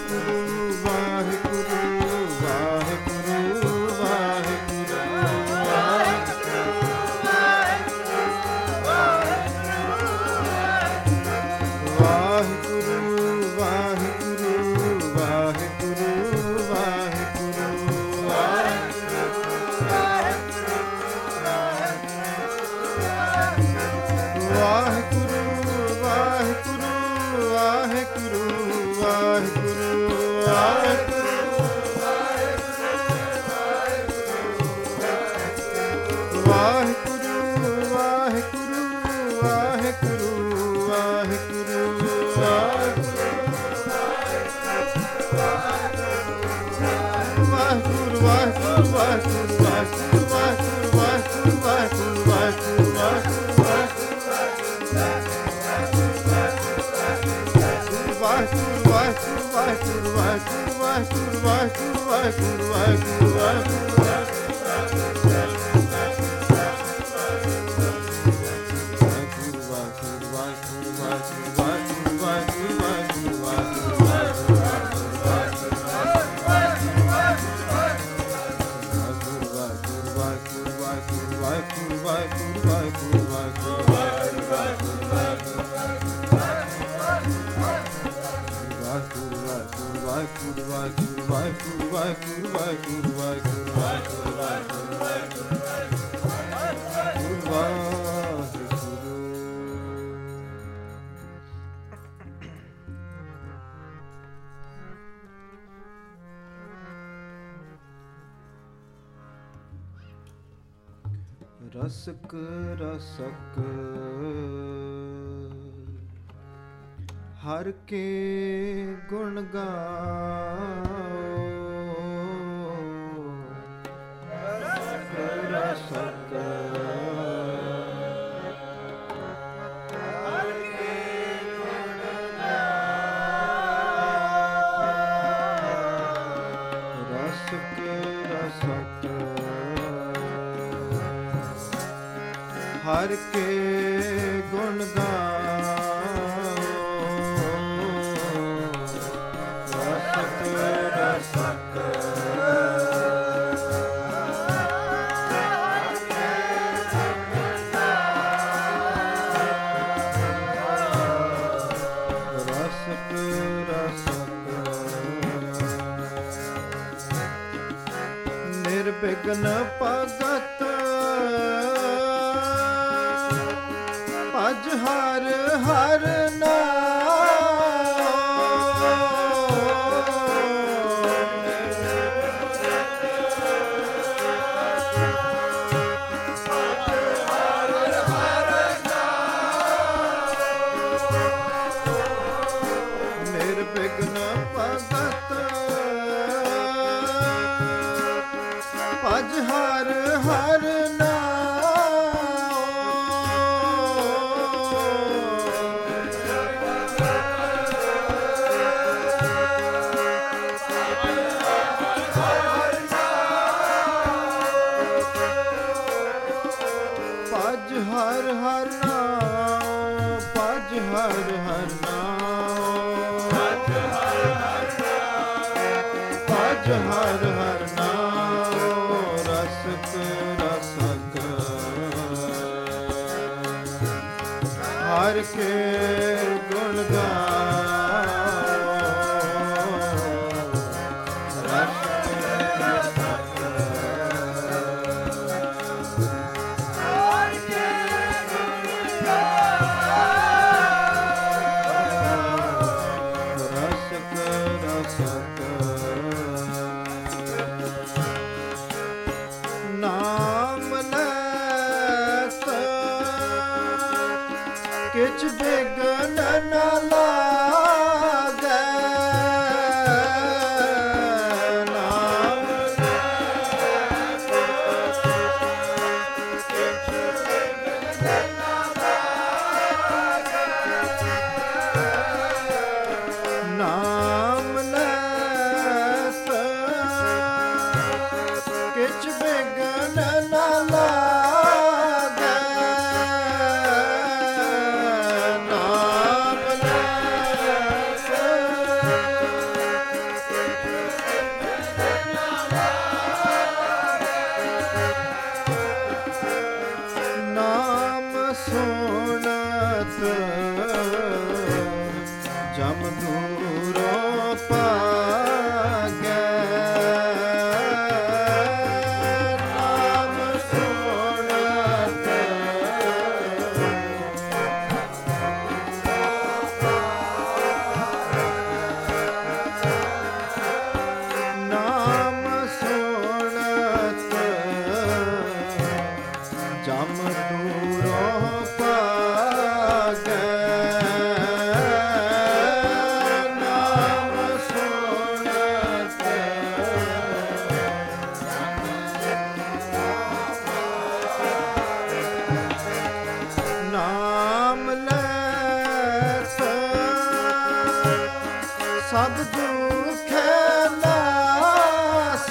Rusk rusk ਹਰ ਕੇ ਗੁਣ ਗਾਓ, ਰਸਕ ਰਸਕ ਹਰ ਕੇ ਗੁਣ ਗਾਓ, ਰਸਕ ਰਸਕ ਹਰ ਕੇ ਗੁਣ ਗਾਓ, ਰਸਕ ਰਸਕ ਰਸਕ ਰਸਕ ਨਿਰਵਿਘਨ ਭਗਤ ਭਜ ਹਰ ਹਰ ਨਾਮ, ਨਿਰਵਿਘਨ ਭਗਤ ਭਜ ਹਰ ਹਰ ਹਰ ਹਰ ਨਾਮ, ਭਜ ਹਰ ਹਰ ਨਾਮ, ਭਜ ਹਰ ਹਰ ਨਾਮ, ਰਸਕ ਰਸਕ ਹਰ ਕੇ ਗੁਣ ਗਾਓ, ਰਸਕ ਰਸਕ ਨਾਮ ਲੈਤ ਕਿਛ ਬਿਘਨ ਨ ਲਾਗੈ, ਨਾਮ ਲੈਤ ਕਿਛ ਬਿਘਨ ਨ ਲਾਗੈ, ਨਾਮ ਲੈਤ ਕਿਛ ਬਿਘਨ ਨ ਲਾਗੈ, ਨਾਮ ਲੈਤ ਜਮ ਦੂਰੋਂ ਭਾਗੈ ਨਾਮ ਸੁਣਤ ਨਾਮ ਸੁਣਤ ਜਮ ਦੂਰੋਂ ਭਾਗੈ ਨਾਮ ਸੁਣਤ ਨਾਮ ਲੈਤ ਸਭ ਦੁਖ ਨਾਸ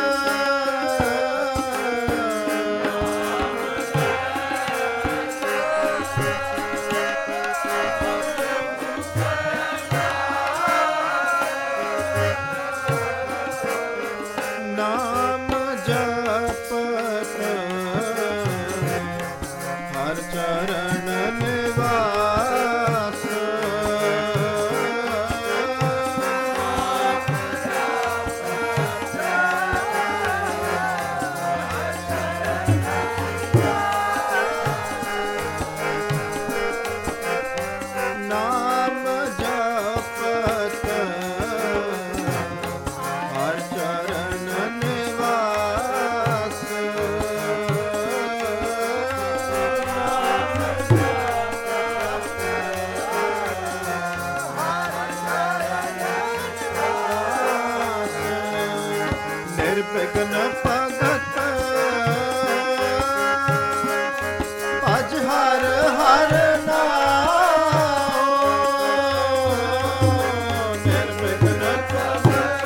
ਨਾਮ ਜਪਤ ਹਰ ਚਰਨ ਨਿਵਾਸ ਨਾਮ ਜਪਤ ਹਰ ਚਰਨ ਨਿਵਾਸ ਨਿਰਵਿਘਨ ਭਗਤ ਭਜ ਹਰ ਹਰ ਨਾਮ ਨਿਰਵਿਘਨ ਭਗਤ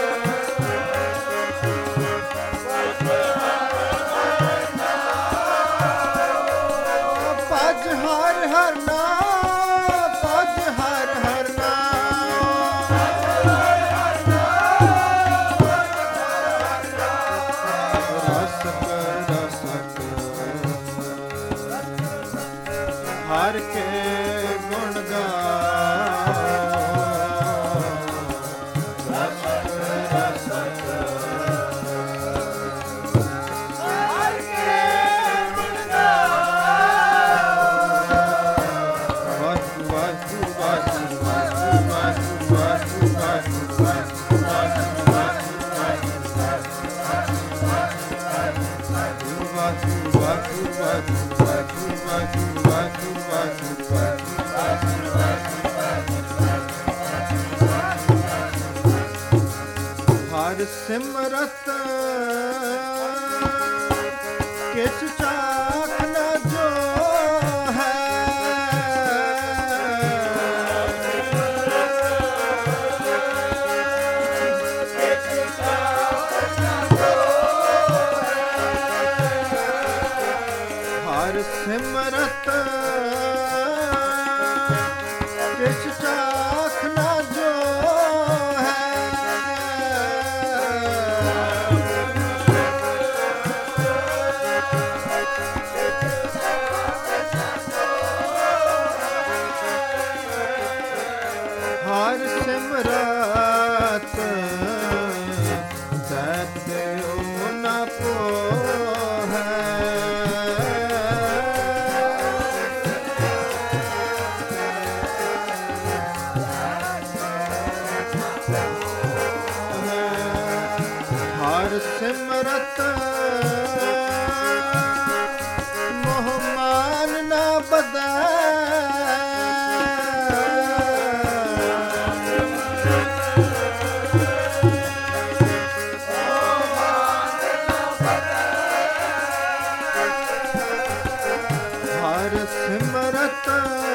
ਭਜ ਹਰ ਹਰ ਨਾਮ ਭਜ ਹਰ ਹਰ ਨਾਮ ਰਸਕ ਰਸਕ ਹਰ ਕੇ ਗੁਣ ਗਾਓ ਰਸਕ ਰਸਕ ਹਰ ਕੇ ਗੁਣ ਗਾਓ ਵਾਹਿਗੁਰੂ ਵਾਹਿਗੁਰੂ ਵਾਹਿਗੁਰੂ ਵਾਹਿਗੁਰੂ ਵਾਹਿਗੁਰੂ ਵਾਹਿਗੁਰੂ ਹਰ ਸਿਮਰਤ ਕਿਛ ਚਾਖ ਨ ਜੋ ਹੈ ਹਰ ਸਿਮਰਤ ਕਿਛ ਚਾਖ ਨ ਜੋ ਹੈ ਹਰ ਸਿਮਰਤ ਸਤ ਦਿਓ ਨ ਪੋਹੈ ਹਰ ਸਿਮਰਤ ਮੋਹ ਮਾਨ ਨ ਬਦੈ ਹਰ ਸਿਮਰਤ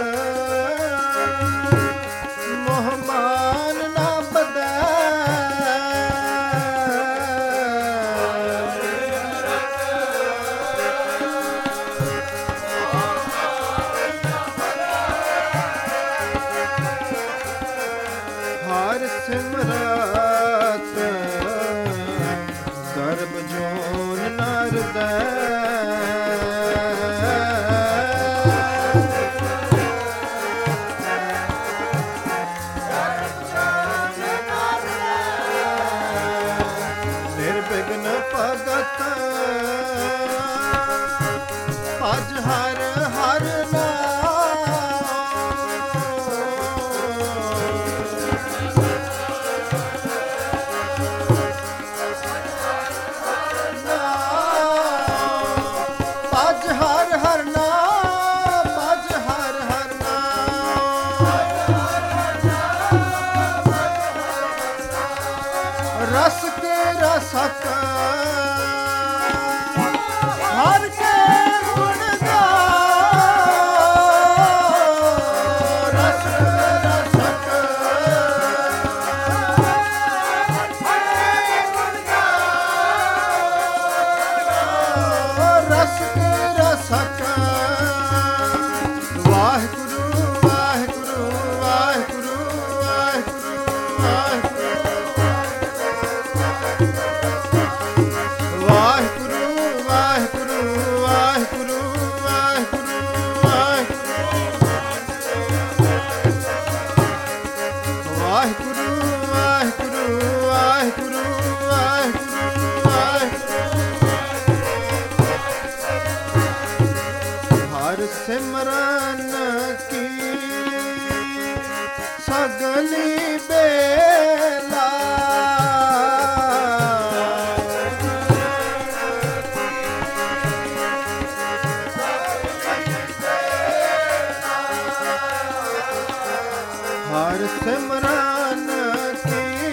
ਮੋਹ ਮਾਨ ਨ ਬਦੈ ਹਰ ਸਿਮਰਤ ਸਰਬ ਜੋਨ ਨਰਦੈ ਸਗਲੀ ਬੇਲਾ ਹਰ ਸਿਮਰਨ ਕੀ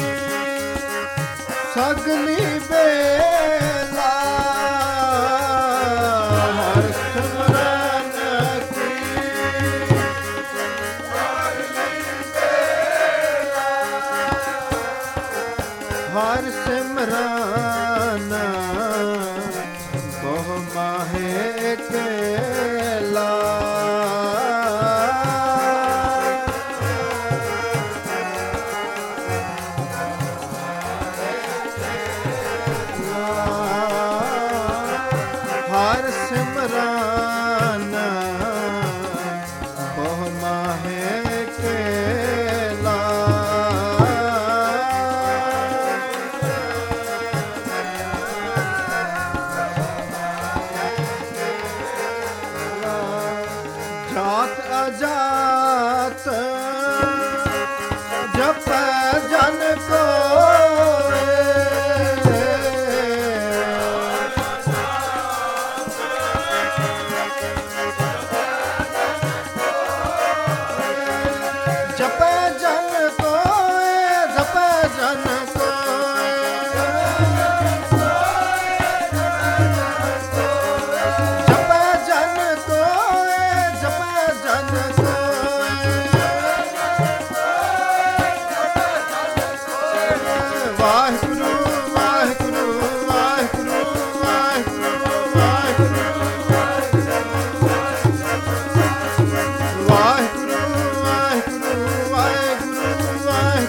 ਸਗਲੀ ਬੇਲਾ ਹਰ ਸਿਮਰਨ ਕੀ ਹਰ ਸਿਮਰਨ ਬਹੁ ਮਾਹੇ ਕੇਲਾ ਹਰ ਸਿਮਰਨ ਬਹੁ ਮਾਹੇ ਕੇਲਾ ਜਾਤ ਅਜਾਤ ਜਪੈ ਜਨ ਕੋਇ ਜਪੈ ਜਨ ਕੋਇ ਜਪੈ ਜਨ ਕੋਇ ਜਪੈ ਜਨ ਕੋਇ ਜਪੈ ਜਨ ਕੋਇ ਵਾਹਿਗੁਰੂ ਵਾਹਿਗੁਰੂ ਵਾਹਿਗੁਰੂ ਵਾਹਿਗੁਰੂ ਵਾਹਿਗੁਰੂ ਵਾਹਿਗੁਰੂ ਵਾਹਿਗੁਰੂ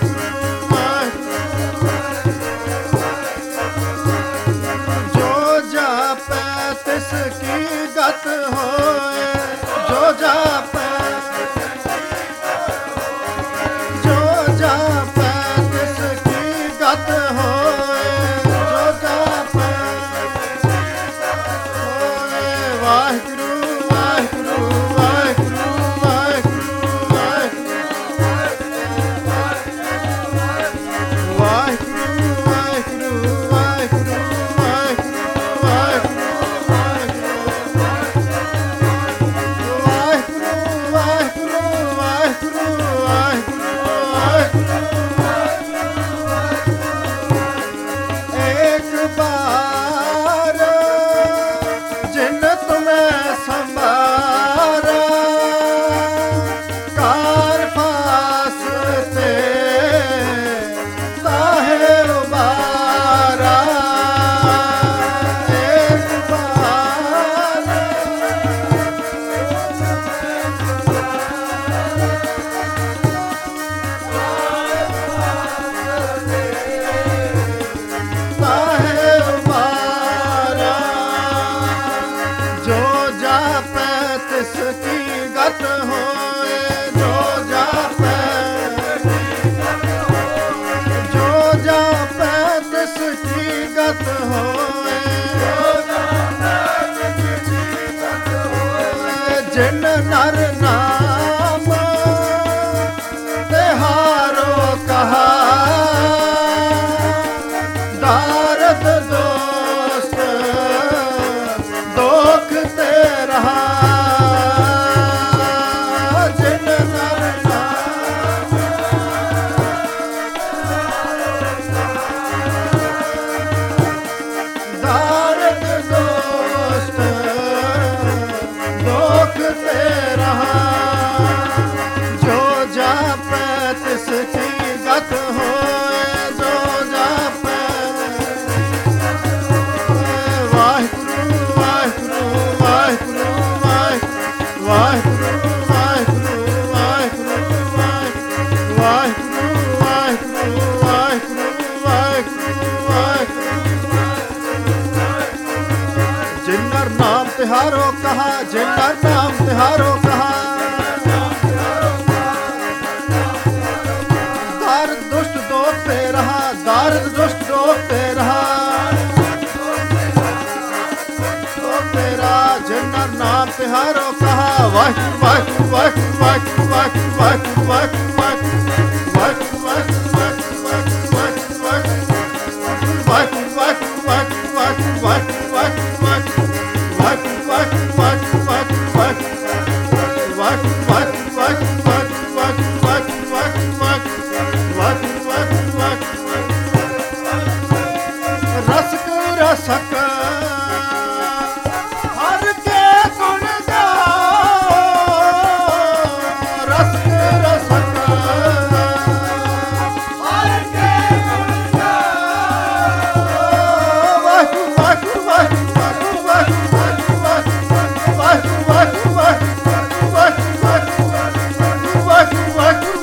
ਜੋ ਜਾਪੈ ਤਿਸ ਕੀ ਗਤ ਹੋਏ ਜੋ ਜਾਪੈ ਜੋ ਜਾਪੈ ਤਿਸ ਕੀ ਗਤ ਹੋਏ ਜੋ ਜਾਪੈ ਹੋਏ ਵਾਹਿਗੁਰੂ ਵਾਹਿਗੁਰੂ ਵਾਹਿਗੁਰੂ ਵਾਹਿਗੁਰੂ ਵਾਹਿਗੁਰੂ ਵਾਹਿਗੁਰੂ ਵਾਹਿਗੁਰੂ एक बार जिन तुम्हें संभारा कार फासते ताहे उबारा एक बार ताहे उबारा जो जापै तिस की गत होए जो जापै तिस की गत होए जिन नर नाम तिहारो कहा दारद दोस्त दोख ते रहा जिन नर नाम दारद दोस्त दोख ते रहा जो जापै तिस की गत होए जो जापै वाहिगुरू वाहिगुरू वाहिगुरू वाहिगुरू वाहिगुरू वाहिगुरू वाहिगुरू वाहिगुरू वाहिगुरू वाहिगुरू जिन्नर नाम तिहारो कहा जिन्नर नाम तिहारो कहा दारद दुष्ट दोखते रहा दारद दुष्ट दोखते रहा दोखते रहा जिन्नर नाम तिहारो कहा वाहिगुरू वाहिगुरू वाहिगुरू वाहिगुरू वाहिगुरू वाहिगुरू वाहिगुरू ਰਸਕ ਹਰ ਕੇ ਗੁਣ ਗਾਓ, ਰਸਕ ਰਸਕ ਹਰ ਕੇ ਗੁਣ ਗਾਓ। ਵਾਹਿਗੁਰੂ ਵਾਹਿਗੁਰੂ ਵਾਹਿਗੁਰੂ ਵਾਹਿਗੁਰੂ ਵਾਹਿਗੁਰੂ ਵਾਹਿਗੁਰੂ ਵਾਹਿਗੁਰੂ ਵਾਹਿਗੁਰੂ ਵਾਹਿਗੁਰੂ ਵਾਹਿਗੁਰੂ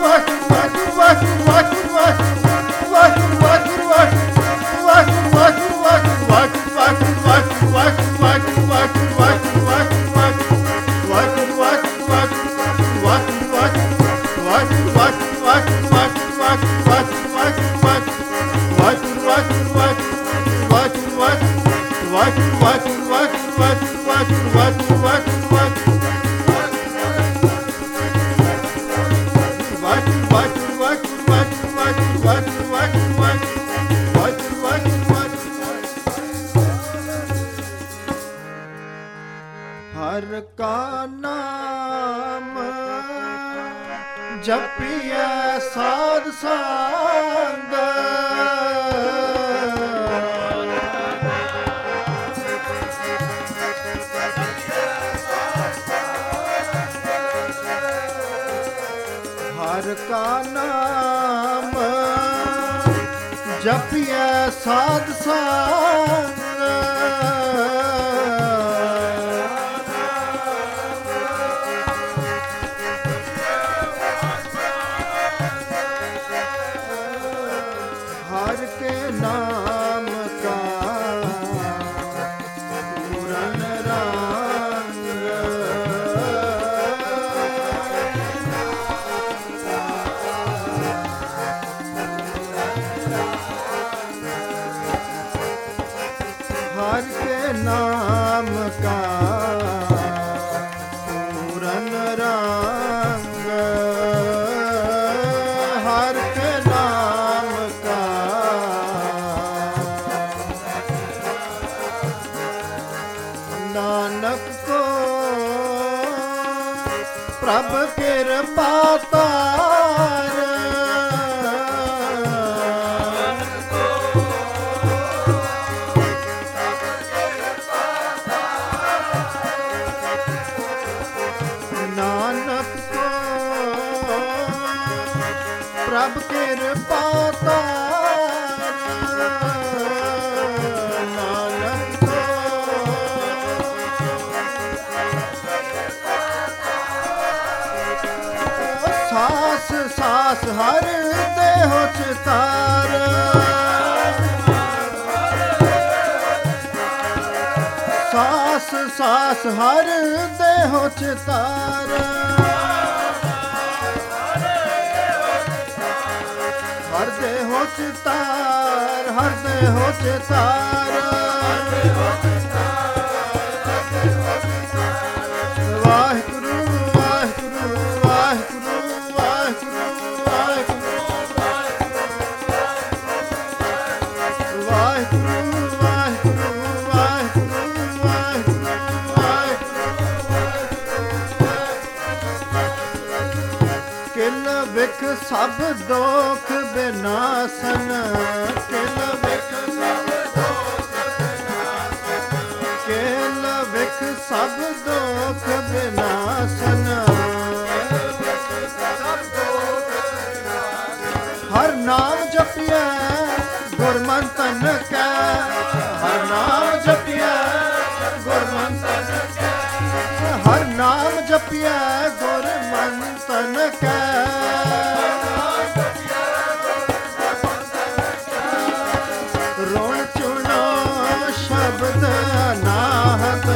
ਹਰ ਕਾ ਨਾਮ ਜਪੀਐ ਸਾਧ ਸੰਗ, ਹਰ ਕਾ ਨਾਮ ਜਪੀਐ ਸਾਧ ਸੰਗ। हर के नाम का पूरन रंग, हर के नाम का पूरन रंग, हर के नाम का नानक को प्रभ कृपा तार, नानक को प्रभ कृपा तार, नानक को सास सास हर देहो चितार, सास सास हर देहो चितार, हर देहो चितार, हर देहो चितार। वाहिगुरु वाहिगुरु वाहिगुरु वाहिगुरु वाहिगुरु वाहिगुरु किल विख सब दोख विनाशन, किल विख सब दोख विनाशन, किल विख सब दोख विनाशन, हर नाम जपिए गुरमंतन कै, हर नाम जपिए गुरमंतन कै, हर नाम जपिए गुरमंतन कै, रोण चुनो शब्द अनाहत,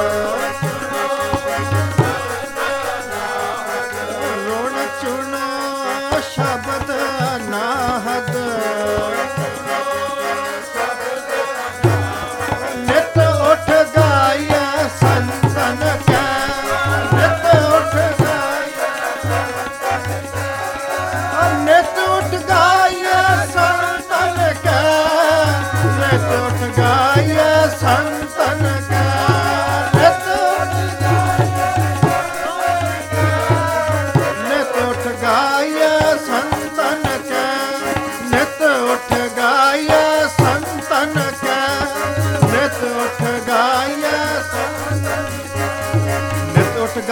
रोण चुनो शब्द अनाहत, नित उठ गाइए संतन कै, नित उठ गाइए